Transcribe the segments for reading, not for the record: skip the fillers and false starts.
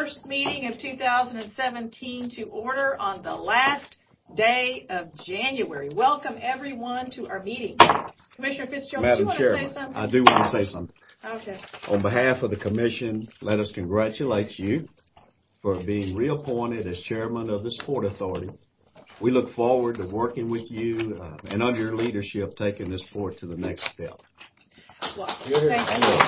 First meeting of 2017 to order on the last day of January. Welcome, everyone, to our meeting. Commissioner Fitzgerald, do you want to say something? I do want to say something. Okay. On behalf of the Commission, let us congratulate you for being reappointed as Chairman of the Port Authority. We look forward to working with you and under your leadership taking this port to the next step. Well, thank you.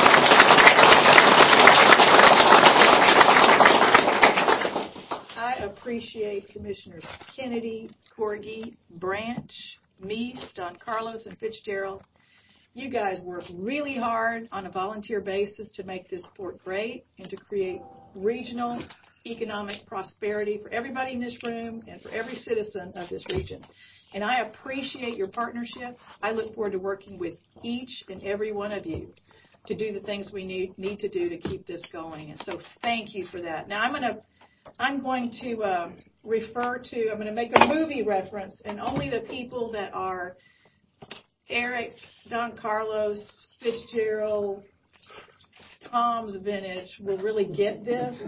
I appreciate Commissioners Kennedy, Corgi, Branch, Meese, Don Carlos, and Fitzgerald. You guys work really hard on a volunteer basis to make this port great and to create regional economic prosperity for everybody in this room and for every citizen of this region. And I appreciate your partnership. I look forward to working with each and every one of you to do the things we need to do to keep this going. And so thank you for that. Now I'm going to make a movie reference, and only the people that are Eric, Don Carlos, Fitzgerald, Tom's vintage will really get this.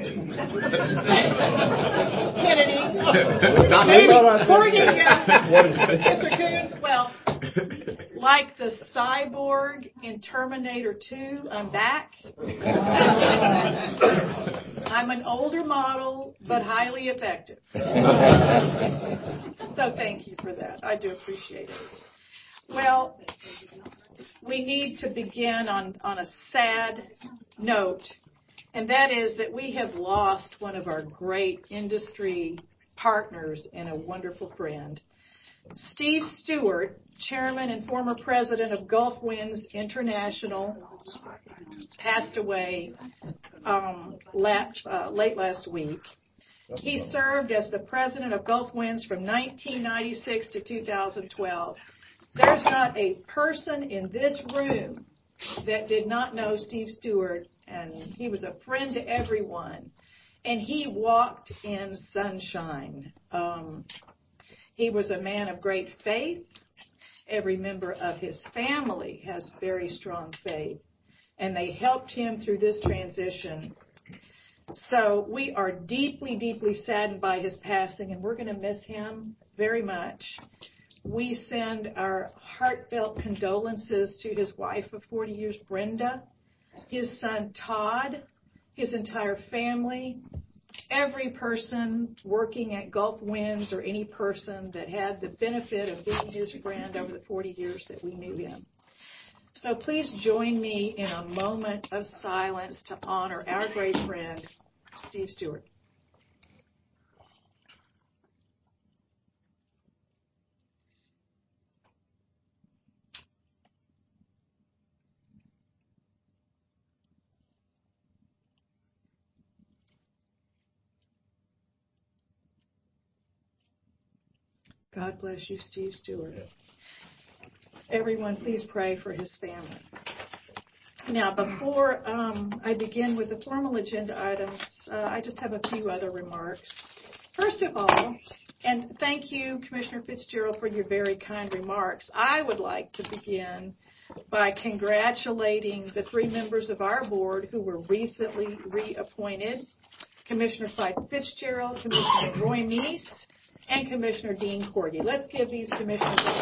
Kennedy. Maybe Corgi. Mr. Coons. Well, like the cyborg in Terminator 2, I'm back. I'm an older model, but highly effective. So thank you for that. I do appreciate it. Well, we need to begin on a sad note, and that is that we have lost one of our great industry partners and a wonderful friend. Steve Stewart, Chairman and former President of Gulf Winds International, passed away late last week. He served as the President of Gulf Winds from 1996 to 2012. There's not a person in this room that did not know Steve Stewart, and he was a friend to everyone, and he walked in sunshine. He was a man of great faith. Every member of his family has very strong faith, and they helped him through this transition. So we are deeply, deeply saddened by his passing, and we're going to miss him very much. We send our heartfelt condolences to his wife of 40 years, Brenda, his son, Todd, his entire family, every person working at Gulf Winds or any person that had the benefit of being his friend over the 40 years that we knew him. So please join me in a moment of silence to honor our great friend, Steve Stewart. God bless you, Steve Stewart. Everyone, please pray for his family. Now, before I begin with the formal agenda items, I just have a few other remarks. First of all, and thank you, Commissioner Fitzgerald, for your very kind remarks, I would like to begin by congratulating the three members of our board who were recently reappointed, Commissioner Clyde Fitzgerald, Commissioner Roy Meese, and Commissioner Dean Corgi. Let's give these commissioners a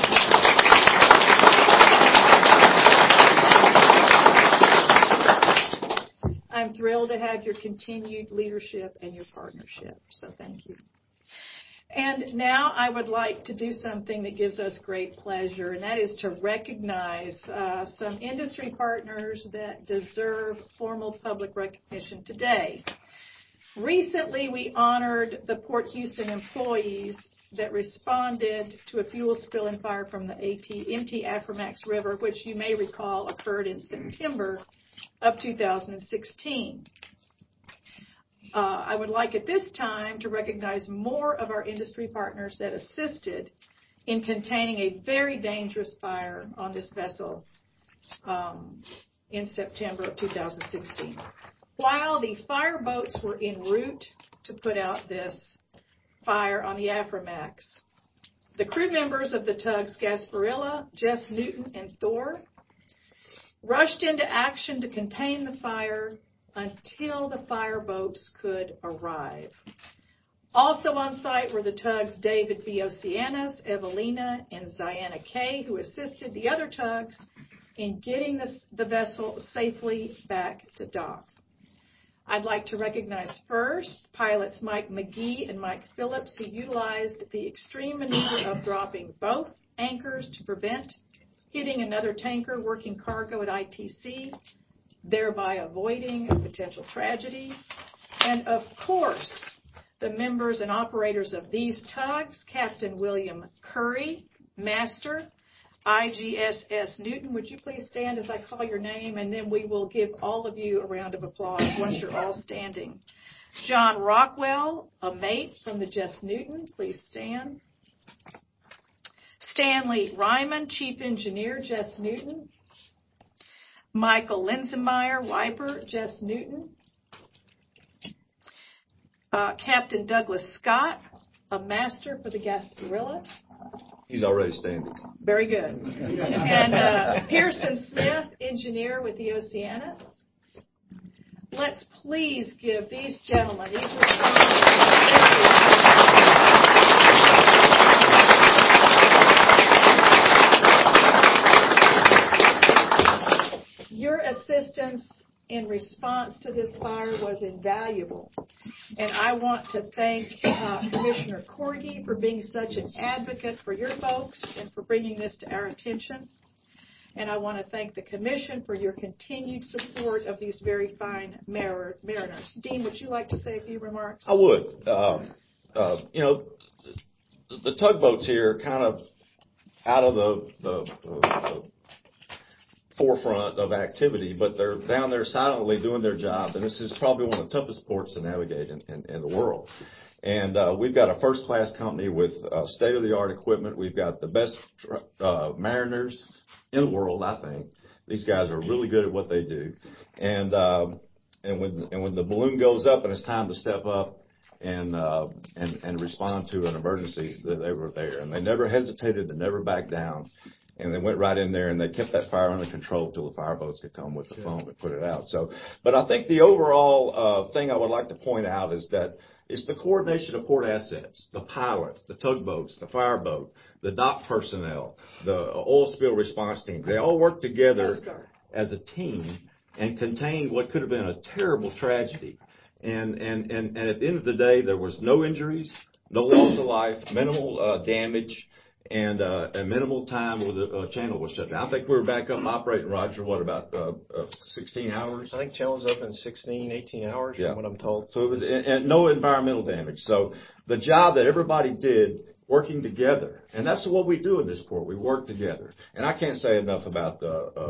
I'm thrilled to have your continued leadership and your partnership, so thank you. And now I would like to do something that gives us great pleasure, and that is to recognize some industry partners that deserve formal public recognition today. Recently, we honored the Port Houston employees that responded to a fuel spill and fire from the MT Aframax River, which you may recall occurred in September of 2016. I would like at this time to recognize more of our industry partners that assisted in containing a very dangerous fire on this vessel in September of 2016. While the fire boats were en route to put out this fire on the Aframax, the crew members of the tugs Gasparilla, Jess Newton, and Thor rushed into action to contain the fire until the fire boats could arrive. Also on site were the tugs David B. Oceanus, Evelina, and Ziana K., who assisted the other tugs in getting the vessel safely back to dock. I'd like to recognize first pilots Mike McGee and Mike Phillips, who utilized the extreme maneuver of dropping both anchors to prevent hitting another tanker working cargo at ITC, thereby avoiding a potential tragedy. And of course, the members and operators of these tugs, Captain William Curry, Master, IGSS Newton. Would you please stand as I call your name, and then we will give all of you a round of applause once you're all standing. John Rockwell, a mate from the Jess Newton. Please stand. Stanley Ryman, Chief Engineer, Jess Newton. Michael Linsenmeyer, Wiper, Jess Newton. Captain Douglas Scott, a master for the Gasparilla. He's already standing. Very good. And Pearson Smith, engineer with the Oceanus. Let's please give these gentlemen, these your assistance in response to this fire was invaluable. And I want to thank Commissioner Corgi for being such an advocate for your folks and for bringing this to our attention. And I want to thank the Commission for your continued support of these very fine mariners. Dean, would you like to say a few remarks? I would. The tugboats here are kind of out of the forefront of activity, but they're down there silently doing their job, and this is probably one of the toughest ports to navigate in the world. And we've got a first-class company with state-of-the-art equipment. We've got the best mariners in the world, I think. These guys are really good at what they do. And when the balloon goes up and it's time to step up and respond to an emergency, they were there. And they never hesitated, they never backed down. And they went right in there, and they kept that fire under control until the fire boats could come with the foam and put it out. So, but I think the overall thing I would like to point out is that it's the coordination of port assets, the pilots, the tugboats, the fireboat, the dock personnel, the oil spill response team. They all work together as a team and contained what could have been a terrible tragedy. And at the end of the day, there was no injuries, no loss of life, minimal damage. And minimal time where the channel was shut down. I think we were back up operating, Roger, what, about 16 hours? I think channel was up in 16, 18 hours, from what I'm told. So, and no environmental damage. So the job that everybody did working together, and that's what we do in this port. We work together. And I can't say enough about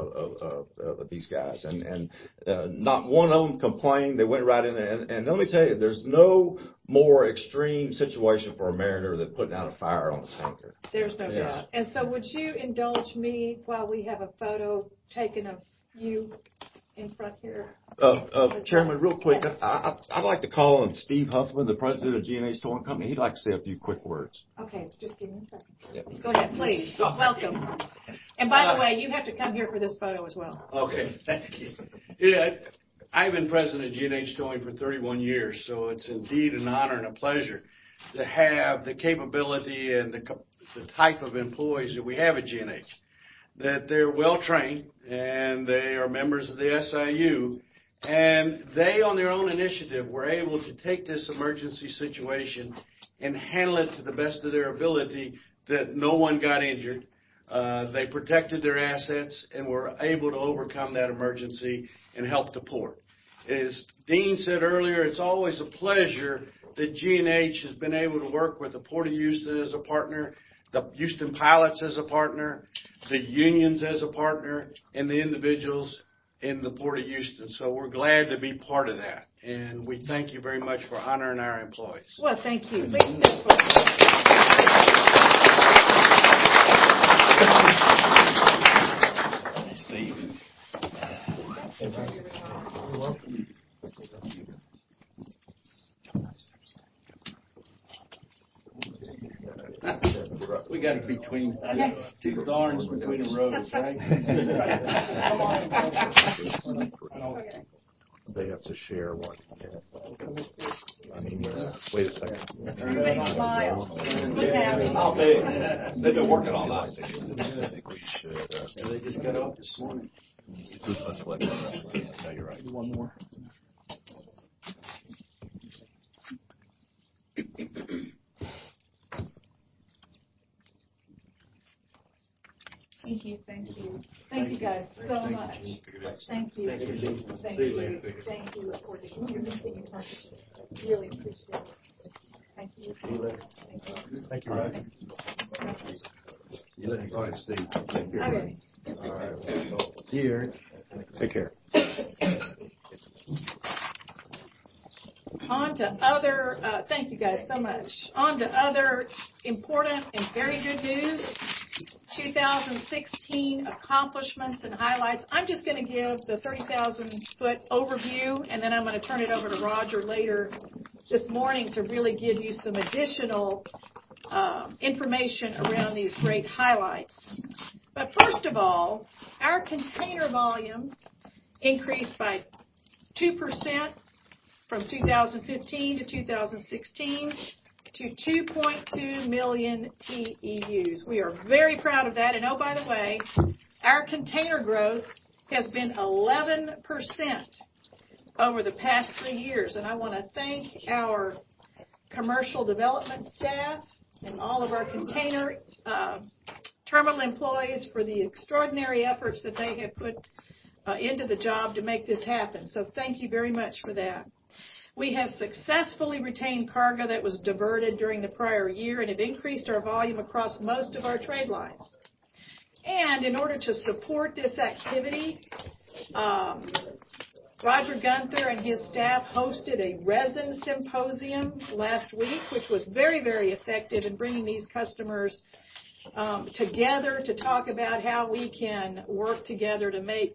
these guys. And not one of them complained. They went right in there. And let me tell you, there's no more extreme situation for a mariner than putting out a fire on a tanker. There's no doubt. And so would you indulge me while we have a photo taken of you in front here? Chairman, real quick, I'd like to call on Steve Huffman, the president of G&H Towing Company. He'd like to say a few quick words. Okay, just give me a second. Yep. Go ahead, please. Welcome. And by the way, you have to come here for this photo as well. Okay, thank you. Yeah, I've been president of G&H Towing for 31 years, so it's indeed an honor and a pleasure to have the capability and the type of employees that we have at G&H, that they're well-trained and they are members of the SIU, and they, on their own initiative, were able to take this emergency situation and handle it to the best of their ability, that no one got injured. They protected their assets and were able to overcome that emergency and help the port. As Dean said earlier, it's always a pleasure that G&H has been able to work with the Port of Houston as a partner, the Houston pilots as a partner, the unions as a partner, and the individuals in the Port of Houston. So we're glad to be part of that. And we thank you very much for honoring our employees. Well, thank you. Please stand for Steve. You're welcome. We got it between two thorns between the roads, right? they have to share one. I mean, wait a second. Everybody smile. Look happy. I'll be. They've been working all night. I think we should. They just got off this morning. Let's let them. No, you're right. One more. Thank you, thank you. Thank you guys so much. Thank you. Thank you. Thank you. Thank you for the continued partnership. Really appreciate it. Thank you. Thank you, Rod. All right, Steve. Okay. All right. See you, Eric. Take care. On to other, thank you guys so much. On to other important and very good news. 2016 accomplishments and highlights. I'm just going to give the 30,000-foot overview, and then I'm going to turn it over to Roger later this morning to really give you some additional information around these great highlights. But first of all, our container volume increased by 2% from 2015 to 2016 to 2.2 million TEUs. We are very proud of that. And oh, by the way, our container growth has been 11% over the past 3 years. And I want to thank our commercial development staff and all of our container terminal employees for the extraordinary efforts that they have put into the job to make this happen. So thank you very much for that. We have successfully retained cargo that was diverted during the prior year and have increased our volume across most of our trade lines. And in order to support this activity, Roger Gunther and his staff hosted a resin symposium last week, which was very, very effective in bringing these customers together to talk about how we can work together to make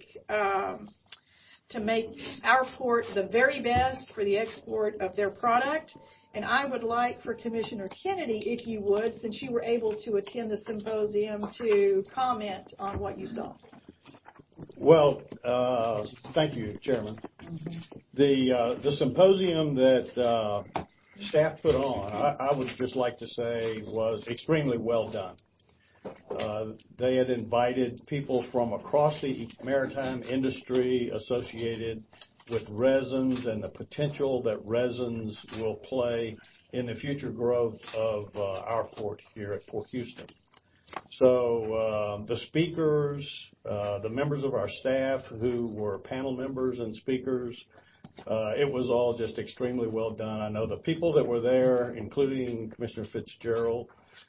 our port the very best for the export of their product. And I would like for Commissioner Kennedy, if you would, since you were able to attend the symposium, to comment on what you saw. Well, thank you, Chairman. The symposium that staff put on, I would just like to say, was extremely well done. They had invited people from across the maritime industry associated with resins and the potential that resins will play in the future growth of our port here at Port Houston. So the speakers, the members of our staff who were panel members and speakers, it was all just extremely well done. I know the people that were there, including Commissioner Fitzgerald,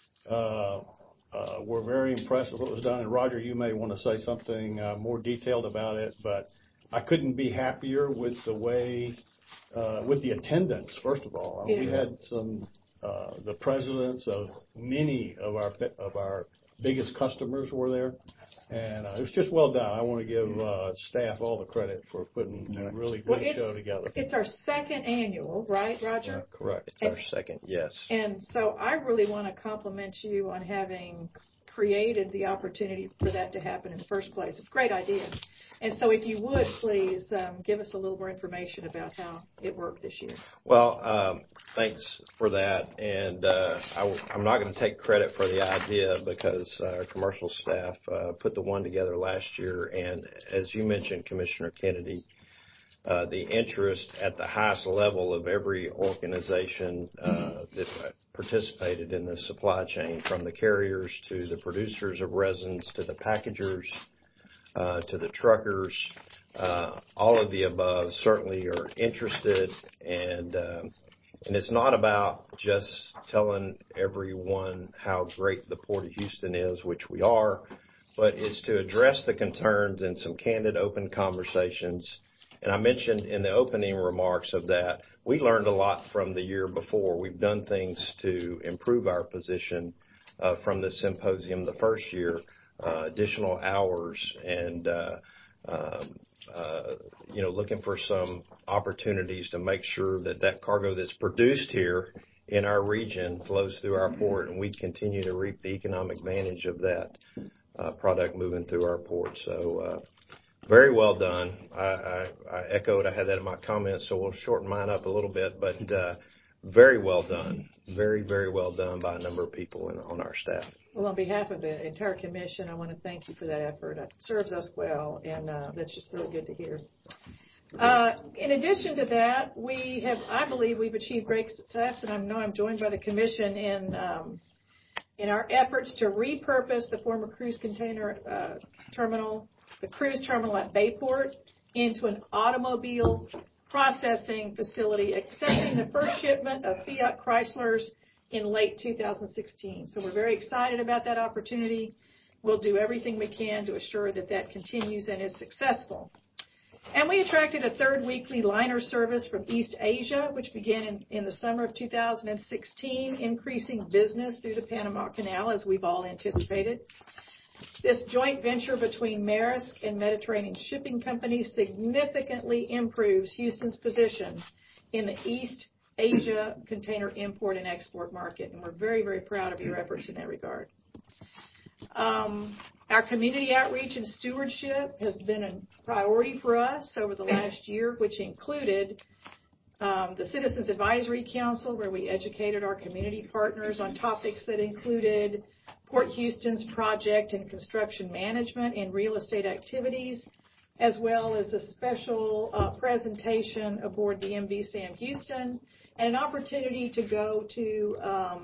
were very impressed with what was done. And Roger, you may want to say something more detailed about it, but I couldn't be happier with the way, with the attendance, first of all. Yeah. We had the presidents of many of our biggest customers were there, and it was just well done. I want to give staff all the credit for putting a really good show together. It's our second annual, right, Roger? Yeah, correct. It's our second, yes. And so I really want to compliment you on having created the opportunity for that to happen in the first place. It's a great idea. And so if you would, please give us a little more information about how it worked this year. Well, thanks for that. And I'm not going to take credit for the idea because our commercial staff put the one together last year. And as you mentioned, Commissioner Kennedy, the interest at the highest level of every organization that participated in the supply chain, from the carriers to the producers of resins to the packagers, to the truckers, all of the above certainly are interested, and it's not about just telling everyone how great the Port of Houston is, which we are, but it's to address the concerns in some candid, open conversations. And I mentioned in the opening remarks of that, we learned a lot from the year before. We've done things to improve our position from the symposium the first year. Additional hours and, looking for some opportunities to make sure that cargo that's produced here in our region flows through our port, and we continue to reap the economic advantage of that product moving through our port. So Very well done. I echoed. I had that in my comments, so we'll shorten mine up a little bit, but very well done. Very, very well done by a number of people on our staff. Well, on behalf of the entire commission, I want to thank you for that effort. It serves us well, and that's just really good to hear. In addition to that, I believe we've achieved great success, and I know I'm joined by the commission in our efforts to repurpose the former cruise container terminal, the cruise terminal at Bayport, into an automobile processing facility, accepting the first shipment of Fiat Chryslers in late 2016. So we're very excited about that opportunity. We'll do everything we can to assure that that continues and is successful. And we attracted a third weekly liner service from East Asia, which began in the summer of 2016, increasing business through the Panama Canal, as we've all anticipated. This joint venture between Maersk and Mediterranean Shipping Company significantly improves Houston's position in the East Asia container import and export market, and we're very, very proud of your efforts in that regard. Our community outreach and stewardship has been a priority for us over the last year, which included the Citizens Advisory Council, where we educated our community partners on topics that included Port Houston's project and construction management and real estate activities, as well as a special presentation aboard the MV Sam Houston, and an opportunity to go to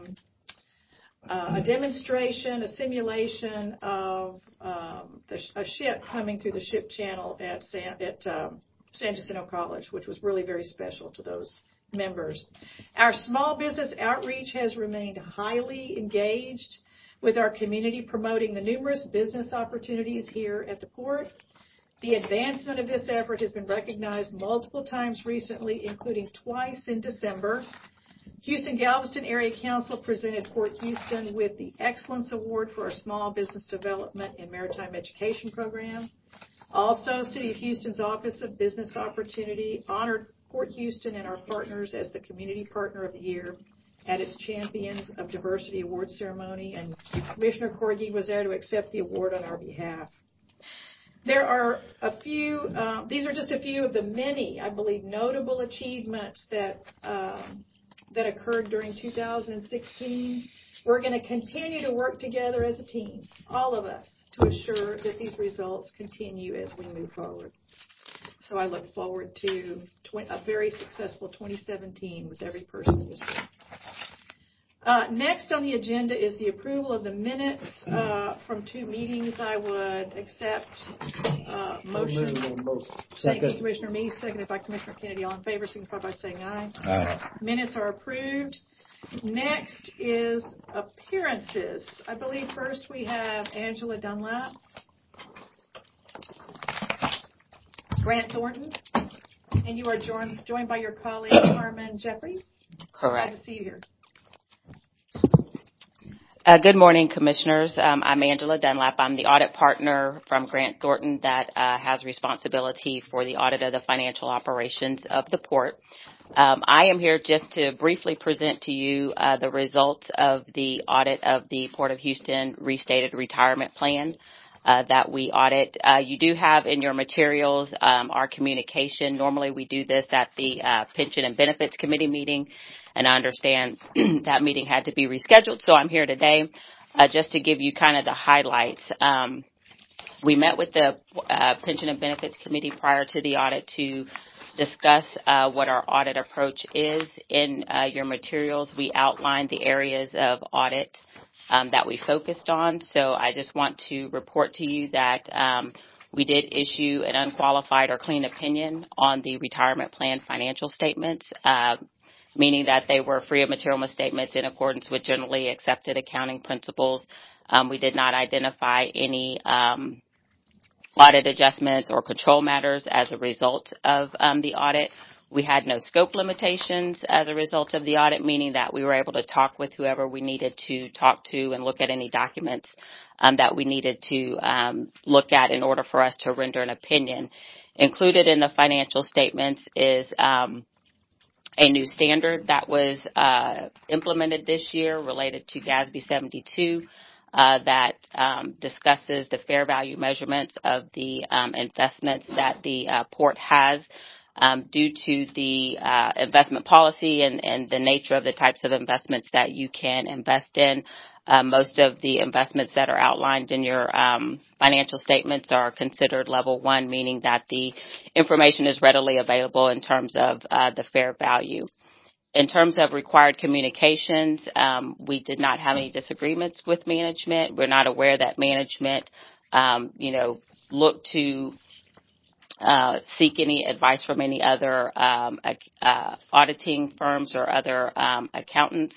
a demonstration, a simulation of a ship coming through the ship channel at San Jacinto College, which was really very special to those members. Our small business outreach has remained highly engaged with our community, promoting the numerous business opportunities here at the port. The advancement of this effort has been recognized multiple times recently, including twice in December. Houston-Galveston Area Council presented Port Houston with the Excellence Award for our Small Business Development and Maritime Education Program. Also, City of Houston's Office of Business Opportunity honored Port Houston and our partners as the Community Partner of the Year at its Champions of Diversity Award ceremony, and Commissioner Corgi was there to accept the award on our behalf. There are these are just a few of the many, I believe, notable achievements that occurred during 2016. We're going to continue to work together as a team, all of us, to assure that these results continue as we move forward. So I look forward to a very successful 2017 with every person in this room. Next on the agenda is the approval of the minutes from two meetings. I would accept motion. Thank you, Commissioner Meese, seconded by Commissioner Kennedy. All in favor, signify by saying aye. Aye. Minutes are approved. Next is appearances. I believe first we have Angela Dunlap, Grant Thornton, and you are joined by your colleague, Carmen Jeffries. Correct. Glad to see you here. Good morning, Commissioners. I'm Angela Dunlap. I'm the audit partner from Grant Thornton that has responsibility for the audit of the financial operations of the port. I am here just to briefly present to you the results of the audit of the Port of Houston Restated Retirement Plan that we audit. You do have in your materials our communication. Normally we do this at the Pension and Benefits Committee meeting, and I understand that meeting had to be rescheduled, so I'm here today just to give you kind of the highlights. We met with the Pension and Benefits Committee prior to the audit to discuss what our audit approach is. In your materials, we outlined the areas of audit that we focused on. So I just want to report to you that we did issue an unqualified or clean opinion on the retirement plan financial statements, meaning that they were free of material misstatements in accordance with generally accepted accounting principles. We did not identify any audit adjustments or control matters as a result of the audit. We had no scope limitations as a result of the audit, meaning that we were able to talk with whoever we needed to talk to and look at any documents that we needed to look at in order for us to render an opinion. Included in the financial statements is a new standard that was implemented this year related to GASB 72. that discusses the fair value measurements of the investments that the port has. Due to the investment policy and the nature of the types of investments that you can invest in, most of the investments that are outlined in your financial statements are considered level 1, meaning that the information is readily available in terms of the fair value. In terms of required communications, we did not have any disagreements with management. We're not aware that management, looked to seek any advice from any other auditing firms or other accountants.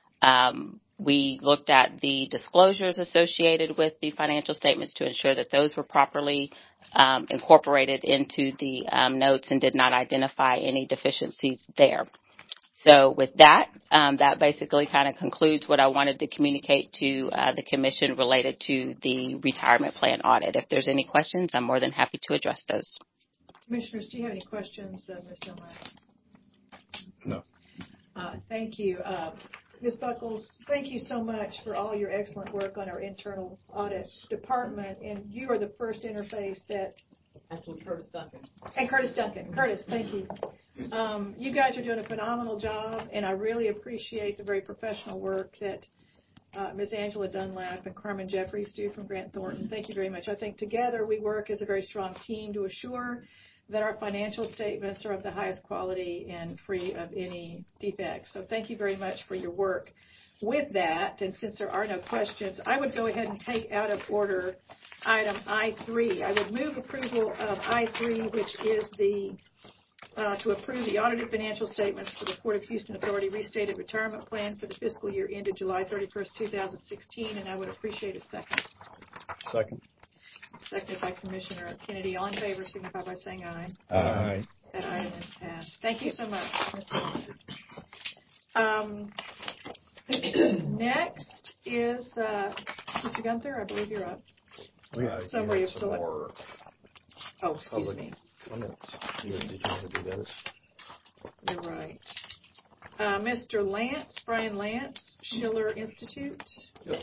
We looked at the disclosures associated with the financial statements to ensure that those were properly incorporated into the notes and did not identify any deficiencies there. So with that, that basically kind of concludes what I wanted to communicate to the commission related to the retirement plan audit. If there's any questions, I'm more than happy to address those. Commissioners, do you have any questions, Ms. Dunlap? No. Thank you. Ms. Buckles, thank you so much for all your excellent work on our internal audit department, and you are the first interface that... Actually, Curtis Duncan. And Curtis Duncan. Curtis, thank you. You guys are doing a phenomenal job, and I really appreciate the very professional work that Ms. Angela Dunlap and Carmen Jeffries do from Grant Thornton. Thank you very much. I think together we work as a very strong team to assure that our financial statements are of the highest quality and free of any defects. So thank you very much for your work. With that, and since there are no questions, I would go ahead and take out of order item I3. I would move approval of I3, which is the to approve the audited financial statements for the Port of Houston Authority restated retirement plan for the fiscal year ended July 31st, 2016, and I would appreciate a second. Second. Seconded by Commissioner Kennedy. All in favor, signify by saying aye. Aye. That item is passed. Thank you so much, Mr. Next is Mr. Gunther. I believe you're up. Summary of select. Oh, excuse me. You're right. Mr. Lance, Brian Lance, Schiller Institute. Yep.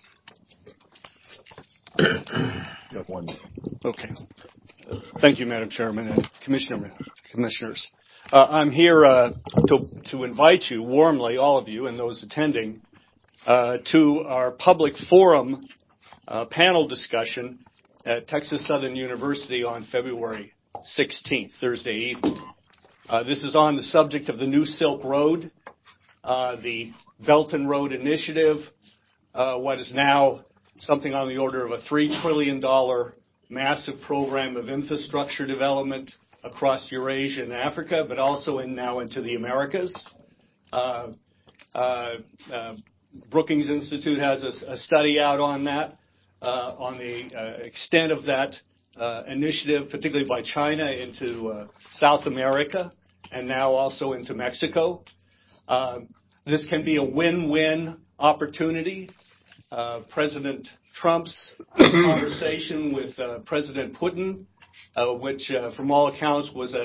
Okay. Thank you, Madam Chairman and Commissioners. I'm here to invite you warmly, all of you and those attending, to our public forum panel discussion at Texas Southern University on February 16th, Thursday evening. This is on the subject of the New Silk Road, the Belt and Road Initiative, what is now something on the order of a $3 trillion massive program of infrastructure development across Eurasia and Africa, but also now into the Americas. Brookings Institute has a study out on that, on the extent of that initiative, particularly by China into South America and now also into Mexico. This can be a win-win opportunity. President Trump's conversation with President Putin, which from all accounts was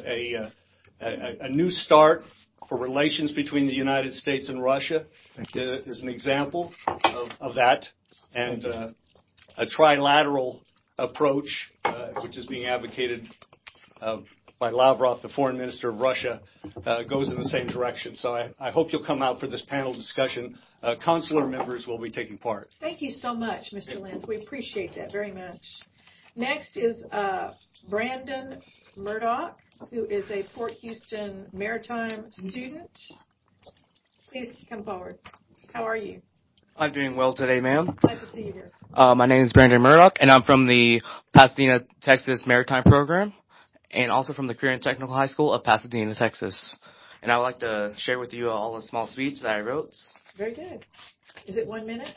a new start for relations between the United States and Russia, is an example of that, and a trilateral approach, which is being advocated by Lavrov, the foreign minister of Russia, goes in the same direction. So I hope you'll come out for this panel discussion. Consular members will be taking part. Thank you so much, Mr. Lance. We appreciate that very much. Next is Brandon Murdoch, who is a Port Houston Maritime student. Please come forward. How are you? I'm doing well today, ma'am. Glad to see you here. My name is Brandon Murdoch, and I'm from the Pasadena, Texas Maritime Program, and also from the Korean Technical High School of Pasadena, Texas. And I would like to share with you all a small speech that I wrote. Very good. Is it 1 minute?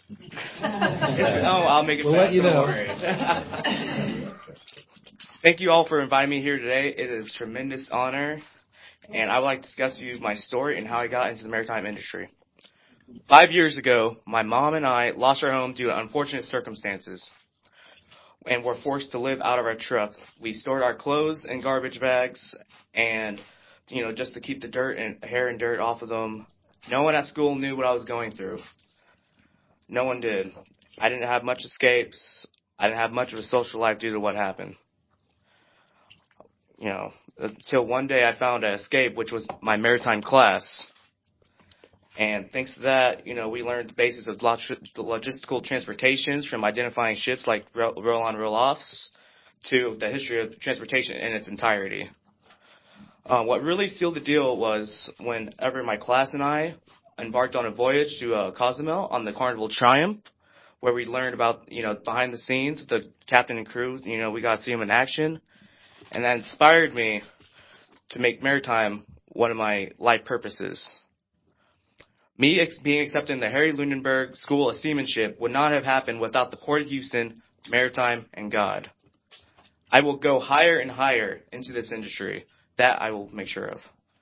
I'll make it fast. We'll let you know. Thank you all for inviting me here today. It is a tremendous honor, and I would like to discuss with you my story and how I got into the maritime industry. 5 years ago, my mom and I lost our home due to unfortunate circumstances and were forced to live out of our truck. We stored our clothes in garbage bags and, just to keep the dirt and hair and dirt off of them. No one at school knew what I was going through. No one did. I didn't have much escapes. I didn't have much of a social life due to what happened. Until one day I found an escape, which was my maritime class. And thanks to that, we learned the basis of logistical transportations, from identifying ships like roll-on, roll-offs, to the history of transportation in its entirety. What really sealed the deal was whenever my class and I embarked on a voyage to Cozumel on the Carnival Triumph, where we learned about, behind the scenes, the captain and crew. We got to see them in action. And that inspired me to make maritime one of my life purposes. Me being accepted in the Harry Lunenburg School of Seamanship would not have happened without the Port of Houston, maritime, and God. I will go higher and higher into this industry. That I will make sure of.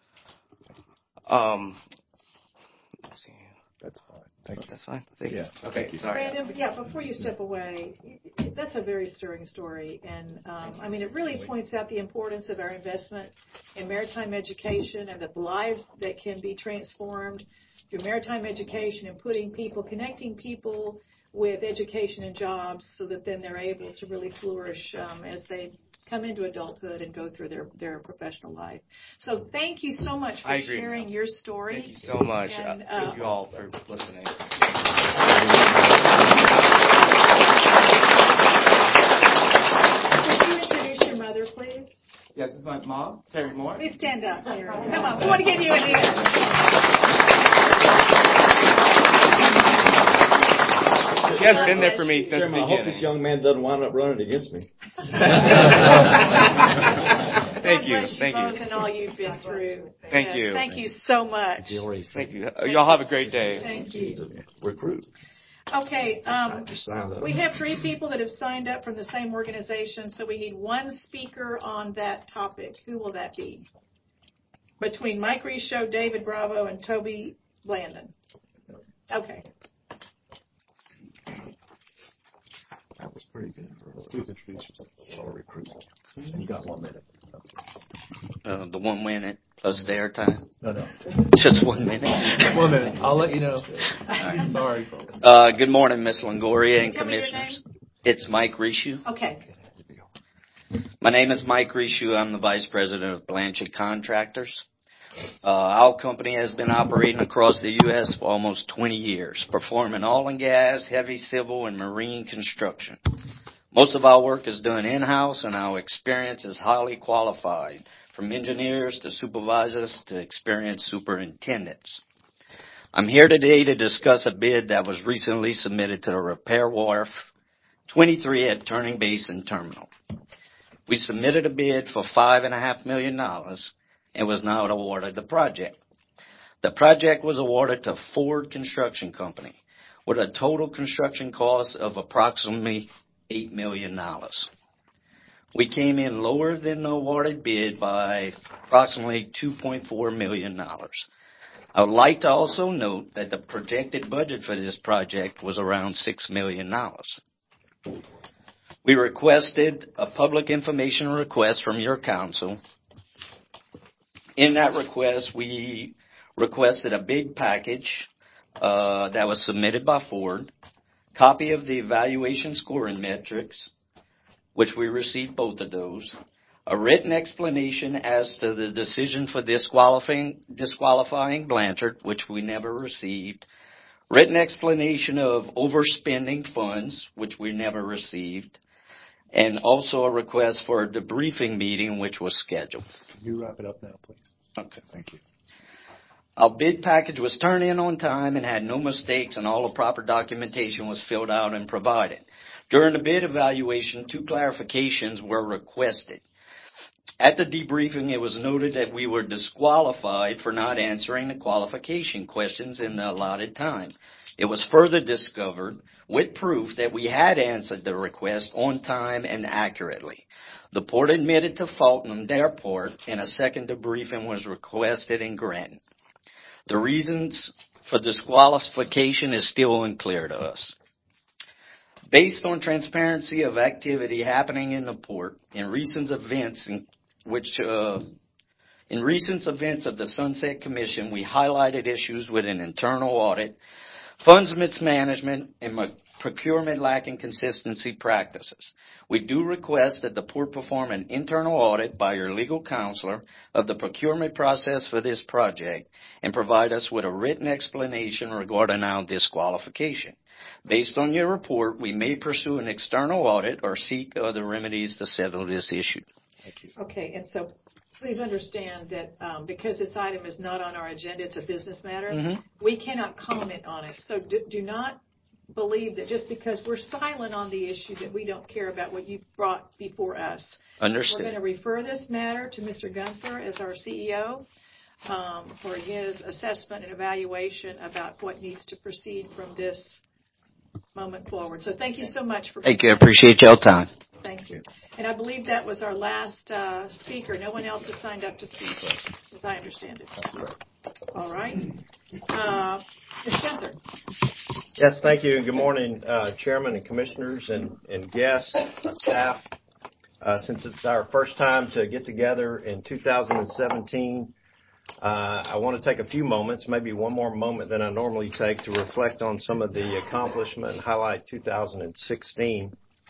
Let's see. That's fine. Thank you. That's fine? Thank you. Yeah. Okay, sorry. Brandon, before you step away, that's a very stirring story. And, it really points out the importance of our investment in maritime education and the lives that can be transformed through maritime education and connecting people with education and jobs so that then they're able to really flourish as they come into adulthood and go through their professional life. So thank you so much for sharing your story. Thank you so much. And, thank you all for listening. Would you introduce your mother, please? Yes, this is my mom, Terry Moore. Please stand up, Terry. Come on, we want to give you a hand. She has been there for me since the Chairman, I hope this beginning. young man doesn't wind up running against me. Thank you. God bless Thank both you. and all you've been through. Thank Yes, you. Thank you so much. Thank you. Y'all have a great day. Thank you. Recruit. Okay, Just sign up. we have 3 people that have signed up from the same organization, so we need one speaker on that topic. Who will that be? Between Mike Risho, David Bravo, and Toby Blandon. Okay. That was pretty good. Please introduce yourself. Recruit. And you got 1 minute. The 1 minute plus the airtime? No. Just 1 minute. 1 minute. I'll let you know. Right. Sorry. Good morning, Ms. Longoria and Tell me your commissioners. name. It's Mike Rishu. Okay. My name is Mike Rishu. I'm the Vice President of Blanchard Contractors. Our company has been operating across the U.S. for almost 20 years, performing oil and gas, heavy civil, and marine construction. Most of our work is done in-house, and our experience is highly qualified, from engineers to supervisors to experienced superintendents. I'm here today to discuss a bid that was recently submitted to the Repair Wharf 23 at Turning Basin Terminal. We submitted a bid for $5.5 million and was not awarded the project. The project was awarded to Ford Construction Company with a total construction cost of approximately $8 million. We came in lower than the awarded bid by approximately $2.4 million. I would like to also note that the projected budget for this project was around $6 million. We requested a public information request from your council. In that request, we requested a bid package that was submitted by Ford, copy of the evaluation scoring metrics, which we received both of those, a written explanation as to the decision for disqualifying Blanchard, which we never received, written explanation of overspending funds, which we never received, and also a request for a debriefing meeting, which was scheduled. You wrap it up now, please. Okay. Thank you. Our bid package was turned in on time and had no mistakes, and all the proper documentation was filled out and provided. During the bid evaluation, 2 clarifications were requested. At the debriefing, it was noted that we were disqualified for not answering the qualification questions in the allotted time. It was further discovered with proof that we had answered the request on time and accurately. The port admitted to fault on their part, and a second debriefing was requested and granted. The reasons for disqualification is still unclear to us. Based on transparency of activity happening in the port, in recent events of the Sunset Commission, we highlighted issues with an internal audit funds mismanagement, and procurement lacking consistency practices. We do request that the Port perform an internal audit by your legal counselor of the procurement process for this project and provide us with a written explanation regarding our disqualification. Based on your report, we may pursue an external audit or seek other remedies to settle this issue. Thank you. Okay, and so please understand that because this item is not on our agenda, it's a business matter, we cannot comment on it. So do not believe that just because we're silent on the issue that we don't care about what you brought before us. Understood. We're going to refer this matter to Mr. Gunther as our CEO for his assessment and evaluation about what needs to proceed from this moment forward. So thank you so much for. Thank you. I appreciate y'all time. Thank you. And I believe that was our last speaker. No one else has signed up to speak, as I understand it. All right. Ms. Gunther. Yes, thank you, and good morning, Chairman and Commissioners and guests, staff. Since it's our first time to get together in 2017, I want to take a few moments, maybe one more moment than I normally take, to reflect on some of the accomplishment and highlight 2016.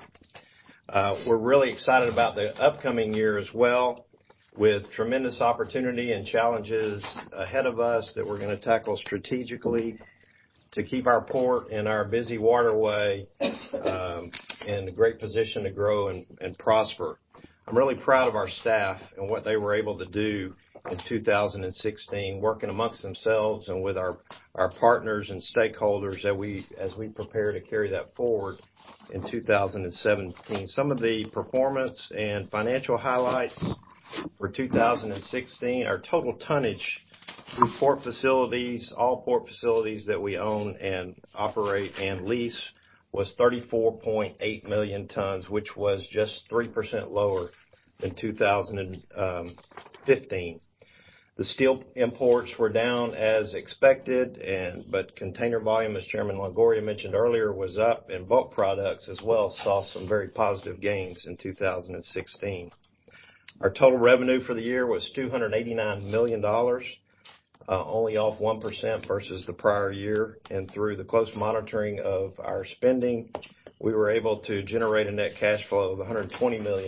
We're really excited about the upcoming year as well, with tremendous opportunity and challenges ahead of us that we're going to tackle strategically to keep our port and our busy waterway in a great position to grow and prosper. I'm really proud of our staff and what they were able to do in 2016, working amongst themselves and with our partners and stakeholders as we prepare to carry that forward in 2017. Some of the performance and financial highlights for 2016, our total tonnage through port facilities, all port facilities that we own and operate and lease, was 34.8 million tons, which was just 3% lower than 2015. The steel imports were down as expected, but container volume, as Chairman Longoria mentioned earlier, was up, and bulk products as well saw some very positive gains in 2016. Our total revenue for the year was $289 million, only off 1% versus the prior year. And through the close monitoring of our spending, we were able to generate a net cash flow of $120 million,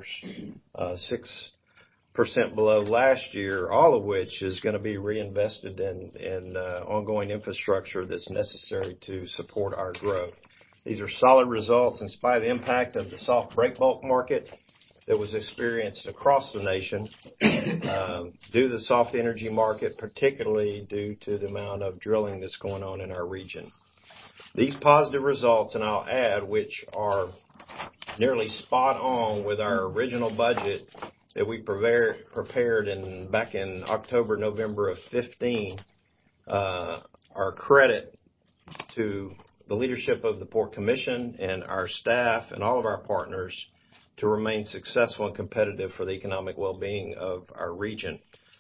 6% below last year, all of which is going to be reinvested in ongoing infrastructure that's necessary to support our growth. These are solid results in spite of the impact of the soft break bulk market that was experienced across the nation due to the soft energy market, particularly due to the amount of drilling that's going on in our region. These positive results, and I'll add, which are nearly spot on with our original budget that we prepared back in October, November of 2015, are credit to the leadership of the Port Commission and our staff and all of our partners to remain successful and competitive for the economic well-being of our region.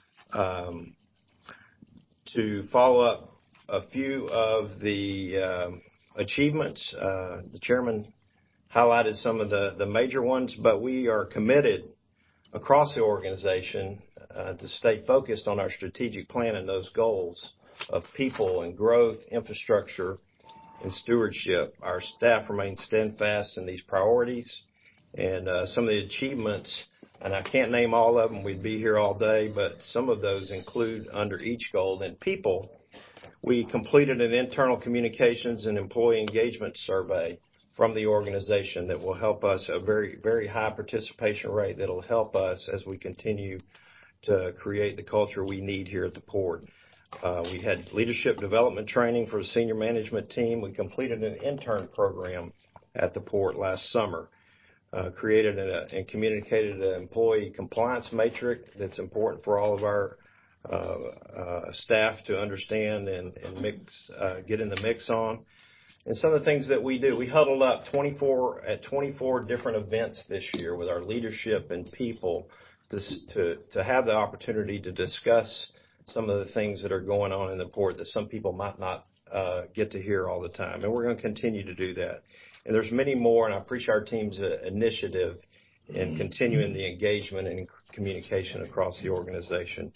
To follow up a few of the achievements, the chairman highlighted some of the major ones, but we are committed across the organization to stay focused on our strategic plan and those goals of people and growth, infrastructure, and stewardship. Our staff remains steadfast in these priorities. And some of the achievements, and I can't name all of them, we'd be here all day, but some of those include under each goal. And people, we completed an internal communications and employee engagement survey from the organization that will help us, a very, very high participation rate that will help us as we continue to create the culture we need here at the port. We had leadership development training for the senior management team. We completed an intern program at the port last summer. Created and communicated an employee compliance matrix that's important for all of our staff to understand and get in the mix on. And some of the things that we do, we huddled up 24 different events this year with our leadership and people to have the opportunity to discuss some of the things that are going on in the port that some people might not get to hear all the time. And we're going to continue to do that. And there's many more, and I appreciate our team's initiative in continuing the engagement and communication across the organization.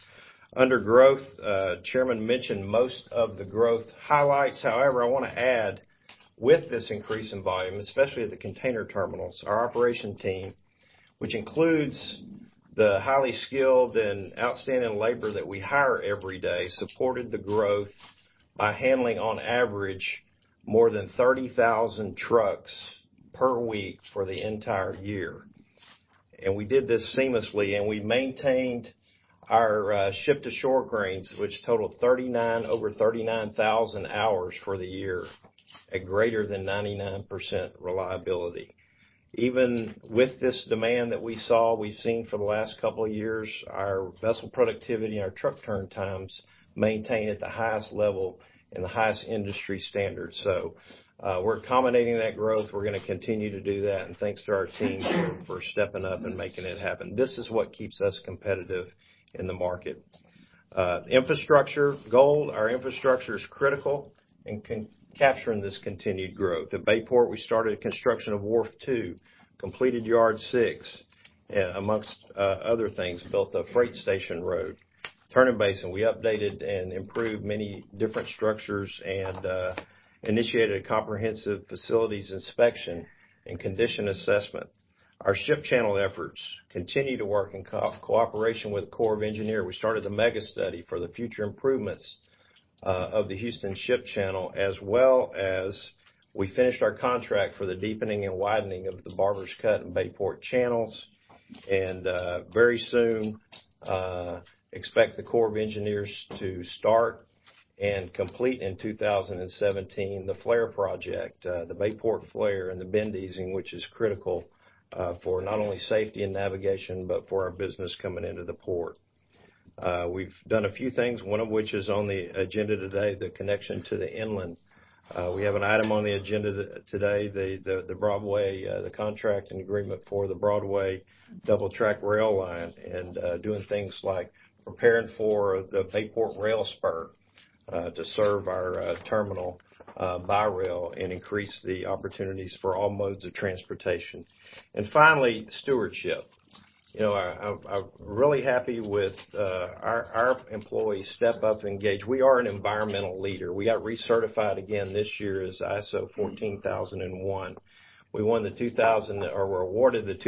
Under growth, Chairman mentioned most of the growth highlights. However, I want to add, with this increase in volume, especially at the container terminals, our operation team, which includes the highly skilled and outstanding labor that we hire every day, supported the growth by handling on average more than 30,000 trucks per week for the entire year. And we did this seamlessly, and we maintained our ship-to-shore cranes, which totaled over 39,000 hours for the year, at greater than 99% reliability. Even with this demand that we've seen for the last couple of years, our vessel productivity and our truck turn times maintain at the highest level and the highest industry standards. So we're accommodating that growth. We're going to continue to do that, and thanks to our team for stepping up and making it happen. This is what keeps us competitive in the market. Infrastructure goal, our infrastructure is critical in capturing this continued growth. At Bayport, we started construction of Wharf 2, completed Yard 6, amongst other things, built a freight station road. Turner Basin, we updated and improved many different structures and initiated a comprehensive facilities inspection and condition assessment. Our ship channel efforts continue to work in cooperation with the Corps of Engineers. We started the mega study for the future improvements of the Houston Ship Channel, as well as we finished our contract for the deepening and widening of the Barber's Cut and Bayport channels. And very soon, expect the Corps of Engineers to start and complete in 2017 the flare project, the Bayport flare and the bend easing, which is critical for not only safety and navigation, but for our business coming into the port. We've done a few things, one of which is on the agenda today, the connection to the inland. We have an item on the agenda today, the Broadway, the contract and agreement for the Broadway double track rail line, and doing things like preparing for the Bayport rail spur to serve our terminal by rail and increase the opportunities for all modes of transportation. And finally, stewardship. You know, I'm really happy with our employees step up and engage. We are an environmental leader. We got recertified again this year as ISO 14001. We won were awarded the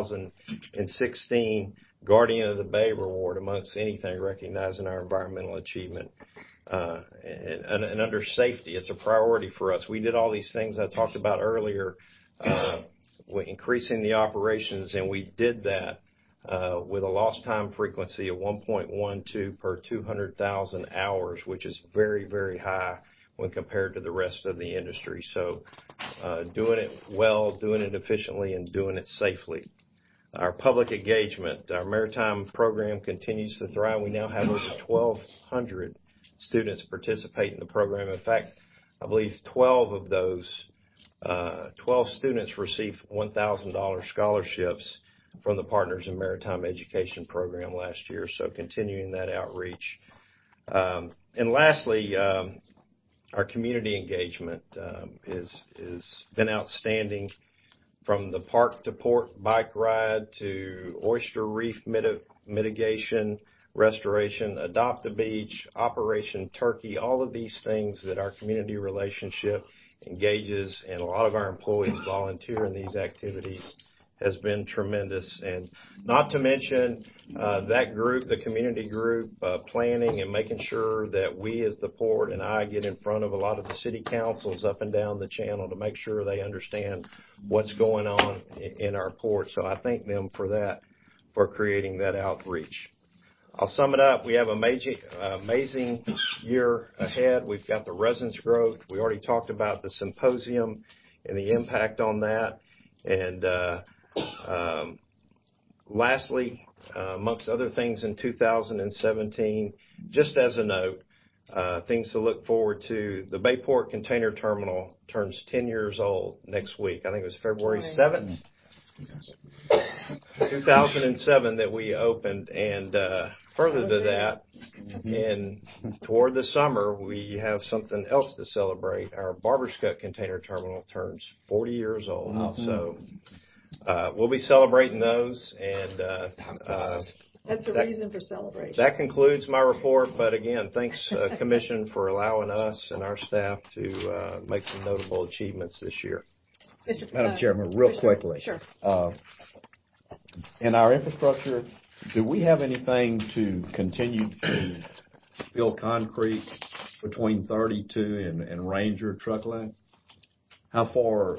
2016 Guardian of the Bay Award amongst anything recognizing our environmental achievement. And under safety, it's a priority for us. We did all these things I talked about earlier, increasing the operations, and we did that with a lost time frequency of 1.12 per 200,000 hours, which is very, very high when compared to the rest of the industry. So doing it well, doing it efficiently, and doing it safely. Our public engagement, our maritime program continues to thrive. We now have over 1,200 students participate in the program. In fact, I believe 12 of those 12 students received $1,000 scholarships from the Partners in Maritime Education program last year, so continuing that outreach. And lastly, our community engagement is been outstanding, from the park to port bike ride to oyster reef mitigation, restoration, Adopt a Beach, Operation Turkey, all of these things that our community relationship engages, and a lot of our employees volunteer in these activities, has been tremendous. And not to mention that group, the community group, planning and making sure that we as the port and I get in front of a lot of the city councils up and down the channel to make sure they understand what's going on in our port. So I thank them for that, for creating that outreach. I'll sum it up. We have an amazing year ahead. We've got the resins growth. We already talked about the symposium and the impact on that. And lastly, amongst other things in 2017, just as a note, things to look forward to, the Bayport Container Terminal turns 10 years old next week. I think it was February 7th, 2007 that we opened. And further to that, and toward the summer, we have something else to celebrate. Our Barber's Cut Container Terminal turns 40 years old. So we'll be celebrating those, and That's a reason for celebration. That concludes my report, but again, thanks, Commission, for allowing us and our staff to make some notable achievements this year. Madam Chairman, real quickly. Sure. In our infrastructure, do we have anything to continue to fill concrete between 32 and Ranger truck line? How far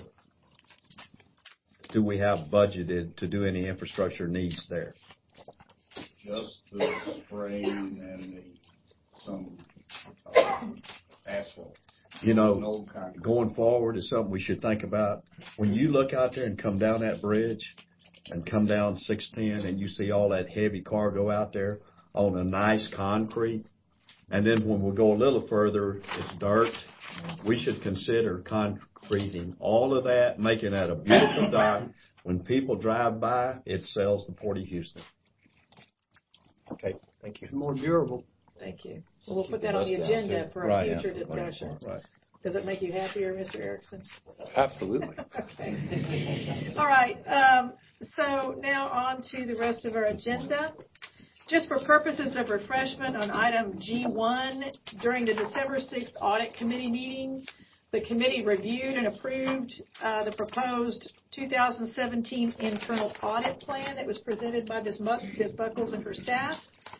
do we have budgeted to do any infrastructure needs there? Just the spraying and some asphalt. You know, going forward is something we should think about. When you look out there and come down that bridge and come down 610 and you see all that heavy cargo out there on a nice concrete, and then when we go a little further, it's dirt, we should consider concreting all of that, making that a beautiful dock. When people drive by, it sells the Port of Houston. Okay, thank you. More durable. Thank you. Well, we'll put that on the agenda for a future discussion. Right. Does it make you happier, Mr. Erickson? Absolutely. Okay. All right. So now on to the rest of our agenda. Just for purposes of refreshment on item G1, during the December 6th Audit Committee meeting, the committee reviewed and approved the proposed 2017 internal audit plan that was presented by Ms. Buckles and her staff,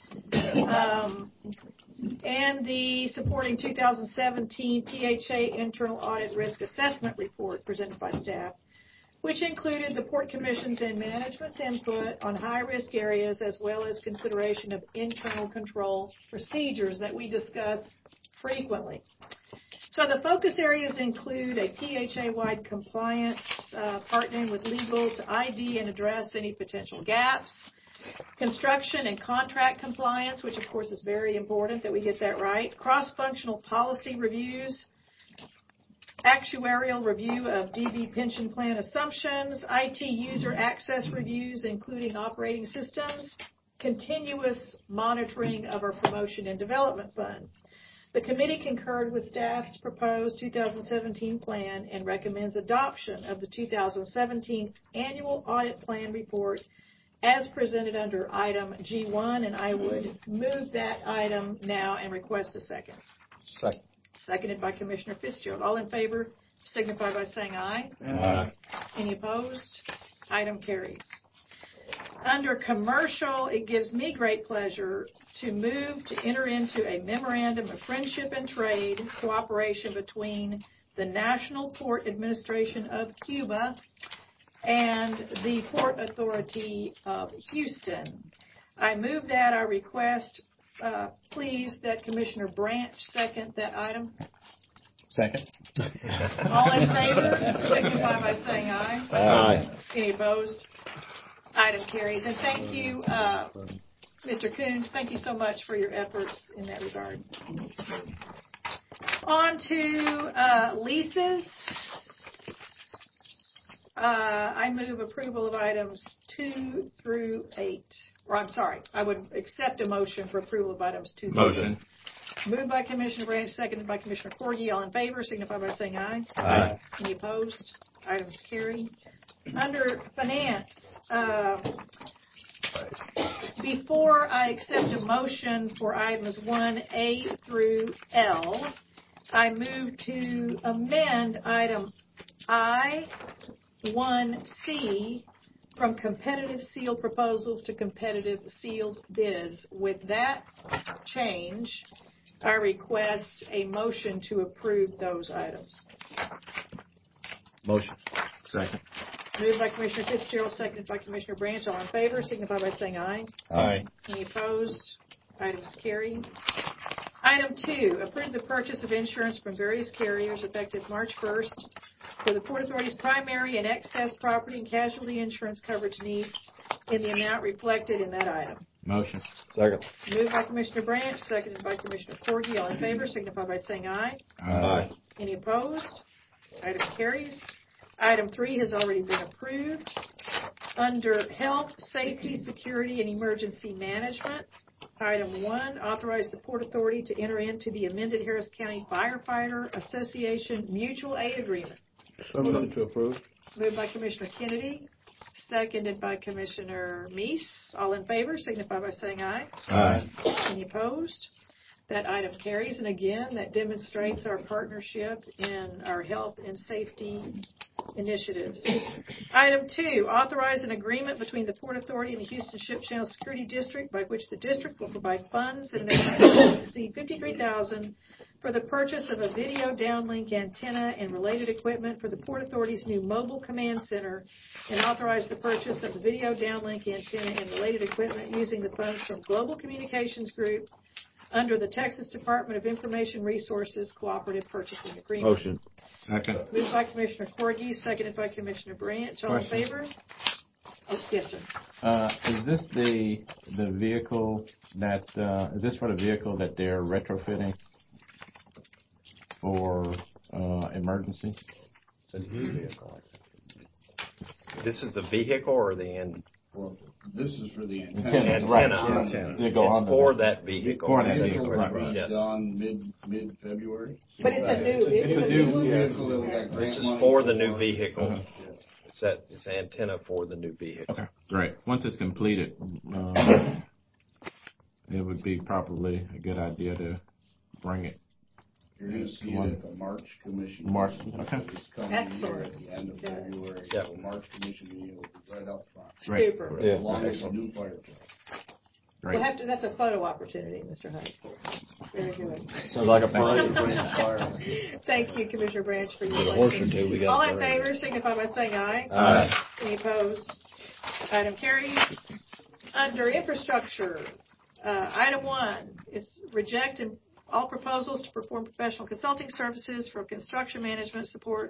and the supporting 2017 PHA internal audit risk assessment report presented by staff, which included the Port Commission's and management's input on high-risk areas as well as consideration of internal control procedures that we discuss frequently. So the focus areas include a PHA-wide compliance, partnering with legal to ID and address any potential gaps, construction and contract compliance, which of course is very important that we get that right, cross-functional policy reviews, actuarial review of DB pension plan assumptions, IT user access reviews, including operating systems, continuous monitoring of our promotion and development fund. The committee concurred with staff's proposed 2017 plan and recommends adoption of the 2017 annual audit plan report as presented under item G1, and I would move that item now and request a second. Second. Seconded by Commissioner Fitzgerald. All in favor signify by saying aye. Aye. Any opposed? Item carries. Under commercial, it gives me great pleasure to move to enter into a memorandum of friendship and trade cooperation between the National Port Administration of Cuba and the Port Authority of Houston. I move that. I request, please, that Commissioner Branch second that item. Second. All in favor signify by saying aye. Aye. Any opposed? Item carries. And thank you, Mr. Coons. Thank you so much for your efforts in that regard. On to leases. I move approval of items 2 through 8. Or I'm sorry, I would accept a motion for approval of items 2 through 8. Motion. Moved by Commissioner Branch, seconded by Commissioner Corgi. All in favor signify by saying aye. Aye. Any opposed? Items carry. Under finance, before I accept a motion for items 1A through L, I move to amend item I-1C from competitive sealed proposals to competitive sealed bids. With that change, I request a motion to approve those items. Motion. Second. Moved by Commissioner Fitzgerald, seconded by Commissioner Branch. All in favor signify by saying aye. Aye. Any opposed? Items carry. Item 2, approve the purchase of insurance from various carriers effective March 1st for the Port Authority's primary and excess property and casualty insurance coverage needs in the amount reflected in that item. Motion. Second. Moved by Commissioner Branch, seconded by Commissioner Corgi. All in favor signify by saying aye. Aye. Any opposed? Item carries. Item 3 has already been approved. Under Health, Safety, Security, and Emergency Management, Item 1, authorize the Port Authority to enter into the amended Harris County Firefighter Association Mutual Aid Agreement. So moved to approve. Moved by Commissioner Kennedy, seconded by Commissioner Meese. All in favor, signify by saying aye. Aye. Any opposed? That item carries, and again, that demonstrates our partnership in our health and safety initiatives. Item 2, authorize an agreement between the Port Authority and the Houston Ship Channel Security District by which the district will provide funds in an amount not to exceed $53,000 for the purchase of a video downlink antenna and related equipment for the Port Authority's new mobile command center, and authorize the purchase of the video downlink antenna and related equipment using the funds from Global Communications Group under the Texas Department of Information Resources Cooperative Purchasing Agreement. Motion. Second. Moved by Commissioner Corgi, seconded by Commissioner Branch. All in favor? Oh, yes, sir. Is this the vehicle that is this for the vehicle that they're retrofitting for emergency? It's a new vehicle. This is the vehicle or the end? Well, this is for the Antenna, right. Antenna. They go It's for that vehicle. For that vehicle, right. Yes. on mid-February. But it's a new one? vehicle that we got grant This is money for the new vehicle. Uh-huh. It's antenna for the new vehicle. Okay, great. Once it's completed, it would be probably a good idea to bring it. You're going to see it at the March Commission. March, meeting. okay. It's coming here at the end of February. Yeah. So March Commission meeting will be right up front. Great. Super. Yeah. Along with the new fire truck. Great. That's a photo opportunity, Mr. Hunt. Very good. Sounds like a parade. Thank you, Commissioner Branch, for your With a horse or question. two, we got All a in parade. favor, signify by saying aye. Aye. Any opposed? Item carries. Under infrastructure, item 1 is reject all proposals to perform professional consulting services for construction management support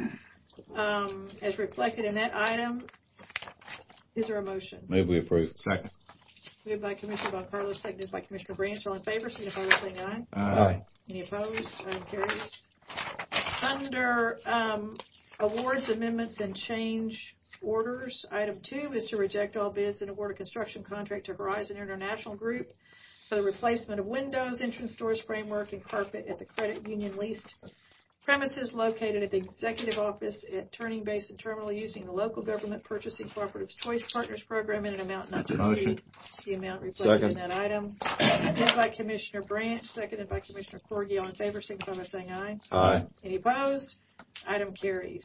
as reflected in that item. Is there a motion? Move we approve. Second. Moved by Commissioner Von Carlos, seconded by Commissioner Branch. All in favor, signify by saying aye. Aye. Any opposed? Item carries. Under awards, amendments, and change orders, item 2 is to reject all bids and award a construction contract to Horizon International Group for the replacement of windows, entrance doors, framework, and carpet at the credit union leased premises located at the executive office at Turning Basin Terminal using the local government purchasing cooperative's Choice Partners program in an amount not to exceed the amount reflected in that item. Moved by Commissioner Branch, seconded by Commissioner Corgi. All in favor, signify by saying aye. Aye. Any opposed? Item carries.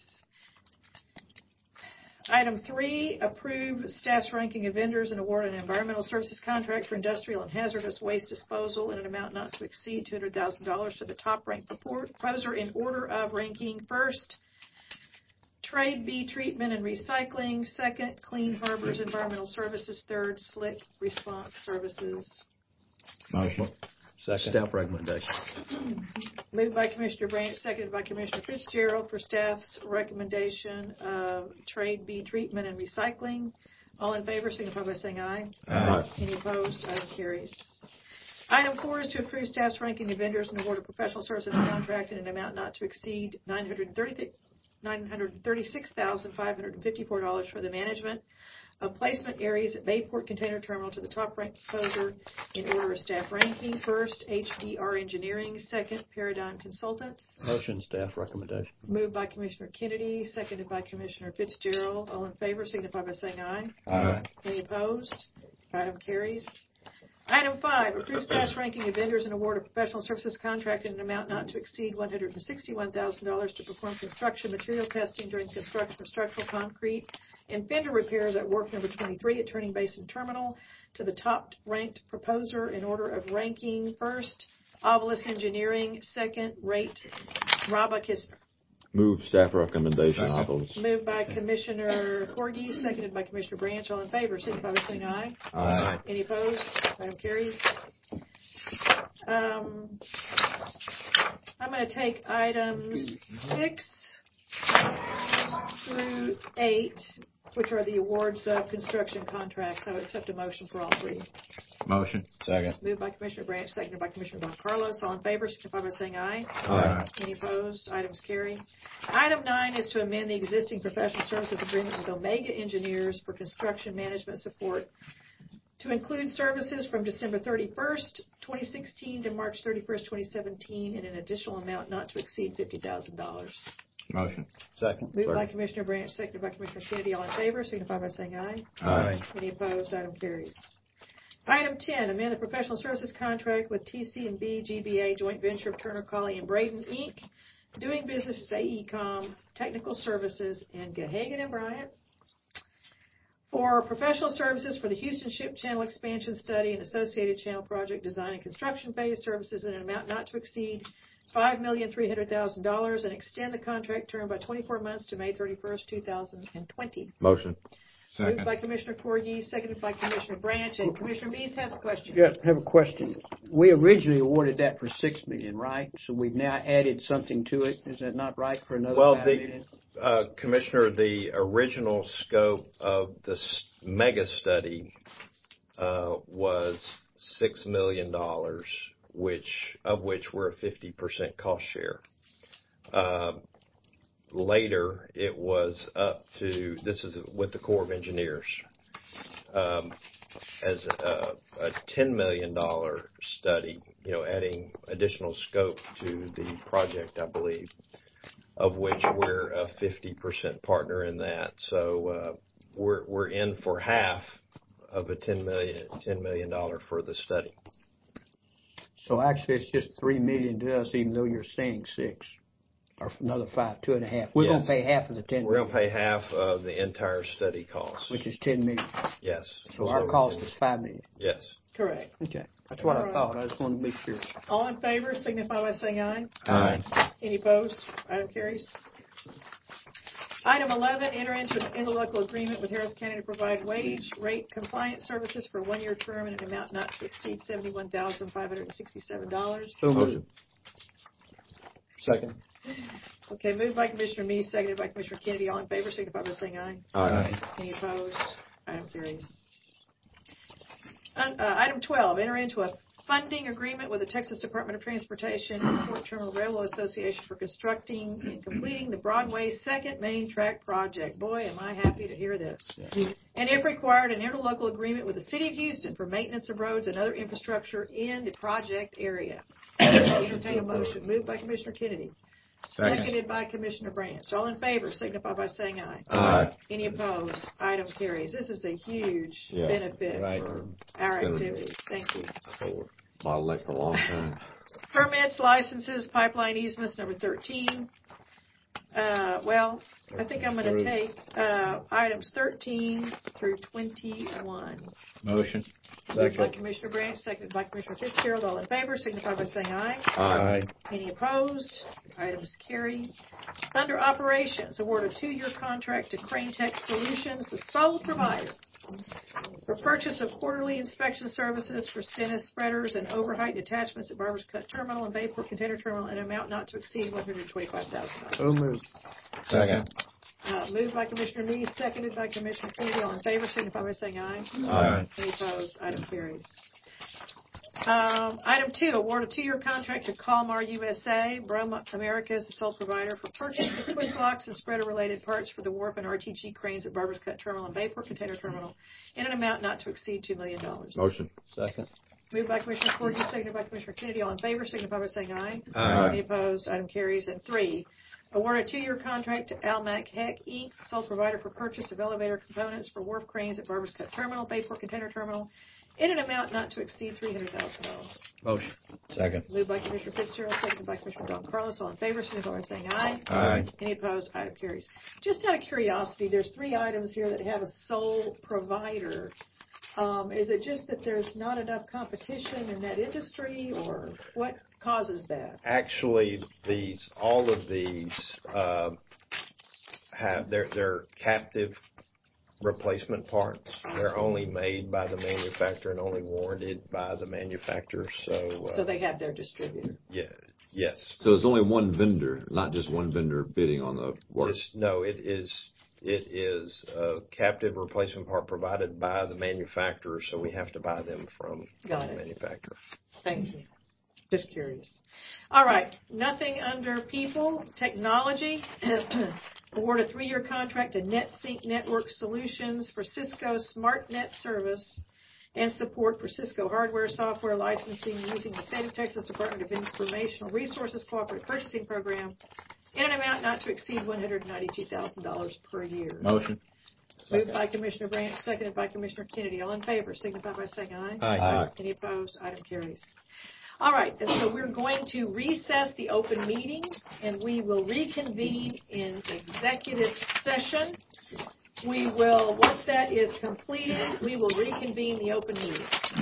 Item 3, approve staff's ranking of vendors and award an environmental services contract for industrial and hazardous waste disposal in an amount not to exceed $200,000 to the top-ranked proposer in order of ranking. First, Trade B Treatment and Recycling. Second, Clean Harbors Environmental Services. Third, Slick Response Services. Motion. Second. Staff recommendation. Moved by Commissioner Branch, seconded by Commissioner Fitzgerald for staff's recommendation of Trade B Treatment and Recycling. All in favor, signify by saying aye. Aye. Any opposed? Item carries. Item 4 is to approve staff's ranking of vendors and award a professional services contract in an amount not to exceed $936,554 for the management of placement areas at Bayport Container Terminal to the top-ranked proposer in order of staff ranking. First, HDR Engineering. Second, Paradigm Consultants. Motion, staff recommendation. Moved by Commissioner Kennedy, seconded by Commissioner Fitzgerald. All in favor, signify by saying aye. Aye. Any opposed? Item carries. Item 5, approve staff's ranking of vendors and award a professional services contract in an amount not to exceed $161,000 to perform construction material testing during construction of structural concrete and fender repairs at work number 23 at Turning Basin Terminal to the top-ranked proposer in order of ranking. First, Obelisk Engineering. Second, Rate Rabba Kistner. Move staff recommendation, Obelisk. Moved by Commissioner Corgi, seconded by Commissioner Branch. All in favor, signify by saying aye. Aye. Any opposed? Item carries. I'm going to take items 6 through 8, which are the awards of construction contracts. I would accept a motion for all 3. Motion. Second. Moved by Commissioner Branch, seconded by Commissioner Von Carlos. All in favor, signify by saying aye. Aye. Any opposed? Items carry. Item 9 is to amend the existing professional services agreement with Omega Engineers for construction management support to include services from December 31st, 2016 to March 31st, 2017 in an additional amount not to exceed $50,000. Motion. Second. Moved by Commissioner Branch, seconded by Commissioner Kennedy. All in favor, signify by saying aye. Aye. Any opposed? Item carries. Item 10, amend the professional services contract with TC&B GBA Joint Venture of Turner, Colley, and Braden, Inc., doing business as AECOM Technical Services in Gahagan and Bryant, for professional services for the Houston Ship Channel Expansion Study and associated channel project design and construction phase services in an amount not to exceed $5,300,000 and extend the contract term by 24 months to May 31st, 2020. Motion. Moved by Commissioner Corgi, seconded by Commissioner Branch, and Commissioner Meese has a question. Yeah, I have a question. We originally awarded that for $6 million, right? So we've now added something to it. Is that not right, for another $5 million? Commissioner, the original scope of this mega study was $6 million, of which we're a 50% cost share. Later, it was up to, this is with the Corps of Engineers, as a $10 million study, adding additional scope to the project, I believe, of which we're a 50% partner in that. So we're in for half of a $10 million for the study. So actually, it's just $3 million to us, even though you're saying $6 million. Or another $5 million, $2.5 million. We're going to pay half of the $10 million. We're going to pay half of the entire study cost. Which is $10 million. Yes. So our cost is $5 million. Yes. Correct. Okay. That's what I thought. I just wanted to be sure. All in favor, signify by saying aye. Aye. Any opposed? Item carries. Item 11, enter into an interlocal agreement with Harris County to provide wage rate compliance services for a one-year term in an amount not to exceed $71,567. So moved. Second. Okay, moved by Commissioner Meese, seconded by Commissioner Kennedy. All in favor, signify by saying aye. Aye. Any opposed? Item carries. Item 12, enter into a funding agreement with the Texas Department of Transportation and Fort Terminal Railroad Association for constructing and completing the Broadway Second Main Track project. Boy, am I happy to hear this. And if required, an interlocal agreement with the City of Houston for maintenance of roads and other infrastructure in the project area. Entertain a motion. Moved by Commissioner Kennedy. Seconded by Commissioner Branch. All in favor, signify by saying aye. Aye. Any opposed? Item carries. This is a huge benefit for our activities. Thank you. Bottleneck for a long time. Permits, licenses, pipeline easements, number 13. I think I'm going to take items 13 through 21. Motion. Moved by Commissioner Branch, seconded by Commissioner Fitzgerald. All in favor, signify by saying aye. Aye. Any opposed? Items carried. Under operations, award a 2-year contract to Crane Tech Solutions, the sole provider, for purchase of quarterly inspection services for Stennis spreaders and overheight attachments at Barbers Cut Terminal and Bayport Container Terminal in an amount not to exceed $125,000. So moved. Second. Moved by Commissioner Meese, seconded by Commissioner Kennedy. All in favor, signify by saying aye. Aye. Any opposed? Item carries. Item 2, award a 2-year contract to Kalmar USA. Broma America is the sole provider for purchase of twist locks and spreader-related parts for the wharf and RTG cranes at Barbers Cut Terminal and Bayport Container Terminal in an amount not to exceed $2 million. Motion. Second. Moved by Commissioner Corgi, seconded by Commissioner Kennedy. All in favor, signify by saying aye. Aye. Any opposed? Item carries. And 3, award a 2-year contract to Almac Heck, Inc., sole provider for purchase of elevator components for wharf cranes at Barbers Cut Terminal, Bayport Container Terminal, in an amount not to exceed $300,000. Motion. Second. Moved by Commissioner Fitzgerald, seconded by Commissioner Don Carlos. All in favor, signify by saying aye. Aye. Any opposed? Item carries. Just out of curiosity, there's 3 items here that have a sole provider. Is it just that there's not enough competition in that industry, or what causes that? Actually, all of these have they're captive replacement parts. They're only made by the manufacturer and only warranted by the manufacturer. So they have their distributor. Yeah. Yes. So there's only one vendor, not just one vendor bidding on the work. No, it is a captive replacement part provided by the manufacturer, so we have to buy them from the manufacturer. Thank you. Just curious. All right. Nothing under people. Technology. Award a 3-year contract to NetSync Network Solutions for Cisco SmartNet service and support for Cisco hardware, software licensing using the State of Texas Department of Informational Resources Cooperative Purchasing Program in an amount not to exceed $192,000 per year. Motion. Moved by Commissioner Branch, seconded by Commissioner Kennedy. All in favor, signify by saying aye. Aye. Any opposed? Item carries. All right, and so we're going to recess the open meeting, and we will reconvene in executive session. We will, once that is completed, we will reconvene the open meeting.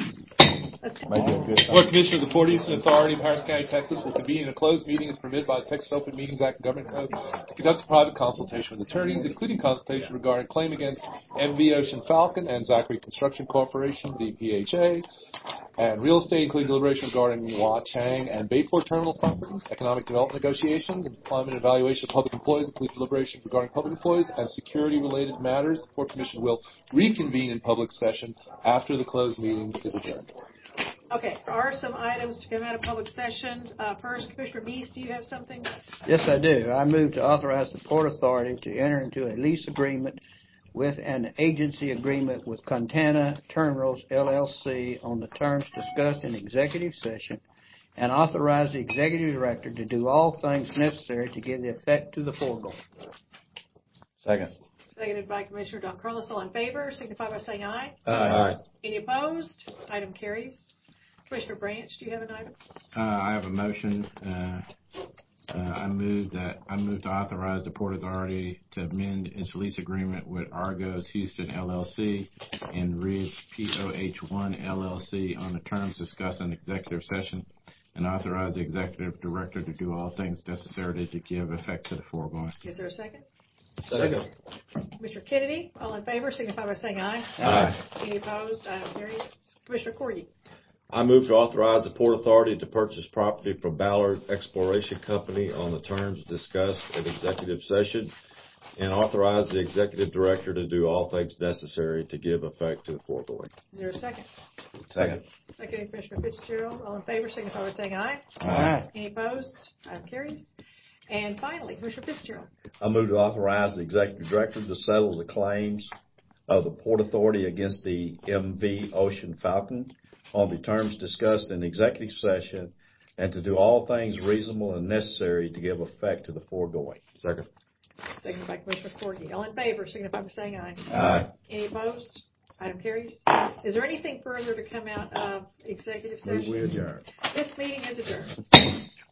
Board Commissioner of the Port Eastern Authority of Harris County, Texas will convene in a closed meeting as permitted by the Texas Open Meetings Act and Government Code to conduct a private consultation with attorneys, including consultation regarding claim against MV Ocean Falcon and Zachary Construction Corporation, DPHA, and real estate, including deliberation regarding Hua Chang and Bayport terminal properties, economic development negotiations, employment evaluation of public employees, including deliberation regarding public employees, and security-related matters. The Port Commission will reconvene in public session after the closed meeting is adjourned. Okay, there are some items to come out of public session. First, Commissioner Meese, do you have something? Yes, I do. I move to authorize the Port Authority to enter into a lease agreement with an agency agreement with Contana Terminals, LLC on the terms discussed in executive session, and authorize the executive director to do all things necessary to give effect to the foregoing. Second. Seconded by Commissioner Don Carlos. All in favor, signify by saying aye. Aye. Any opposed? Item carries. Commissioner Branch, do you have an item? I have a motion. I move to authorize the Port Authority to amend its lease agreement with Argos Houston LLC and Ridge POH1 LLC on the terms discussed in executive session, and authorize the executive director to do all things necessary to give effect to the foregoing. Is there a second? Second. Commissioner Kennedy, all in favor, signify by saying aye. Aye. Any opposed? Item carries. Commissioner Corgi. I move to authorize the Port Authority to purchase property from Ballard Exploration Company on the terms discussed in executive session, and authorize the executive director to do all things necessary to give effect to the foregoing. Is there a second? Second. Second, Commissioner Fitzgerald. All in favor, signify by saying aye. Aye. Any opposed? Item carries. And finally, Commissioner Fitzgerald. I move to authorize the executive director to settle the claims of the Port Authority against the MV Ocean Falcon on the terms discussed in executive session, and to do all things reasonable and necessary to give effect to the foregoing. Second. Seconded by Commissioner Corgi. All in favor, signify by saying aye. Aye. Any opposed? Item carries. Is there anything further to come out of executive session? We adjourn. This meeting is adjourned.